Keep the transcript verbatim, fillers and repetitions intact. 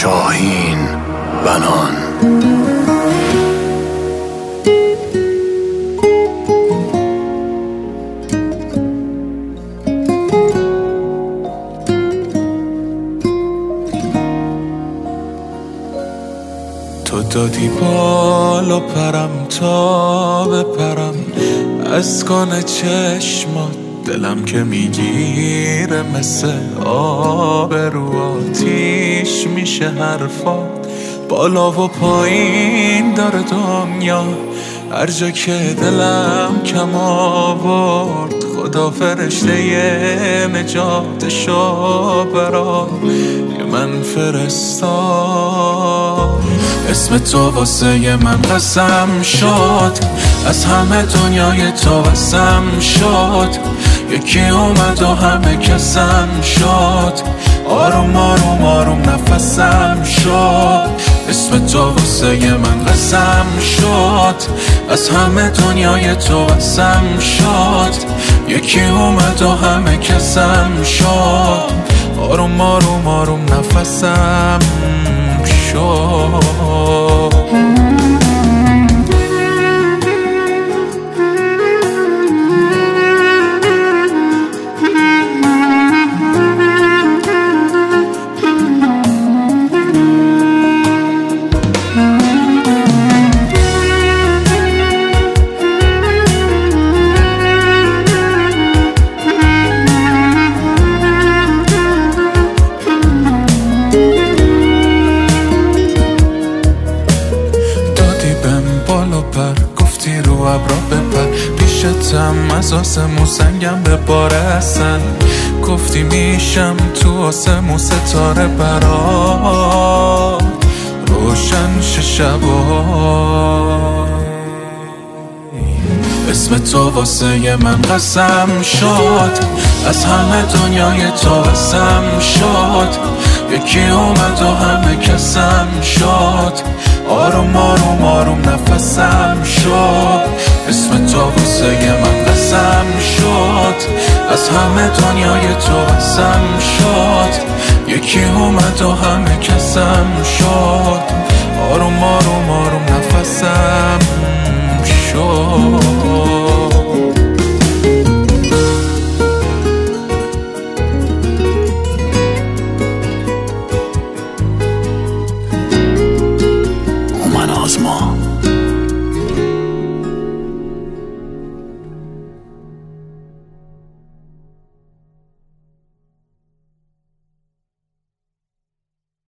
شاهین بنان. تو دادی بالا پرم تا بپرم از کن چشمات، دلم که میگیره مثل آب رو آتیش میشه حرفات. بالا و پایین داره دنیا، هر جا که دلم کم آورد خدا فرشته یه نجاتشو برا که من فرستاد. اسم تو واسه من قسم شد، از همه دنیای تو واسم شد. یکی اومد و همه کسم شد، آروم آروم آروم نفسم شد. اسم تو واسه من قسم شد، از همه دنیای تو واسم شد. یکی اومد و همه کسم شد، آروم آروم آروم نفسم شد. گفتی رو ابرا بپر، پیشتم از آسمون سنگم به بارستن. گفتی میشم تو آسمون ستاره برا روشن شه شبا. اسم تو واسه من قسم شد، از همه دنیای تو واسم شد. یکی اومد و همه کسم شد، آروم آروم آروم نفسم شد. اسم تو واسه من قسم شد، از همه دنیای تو واسم شد. یکی اومد و همه کسم شد، آروم آروم آروم نفسم شد.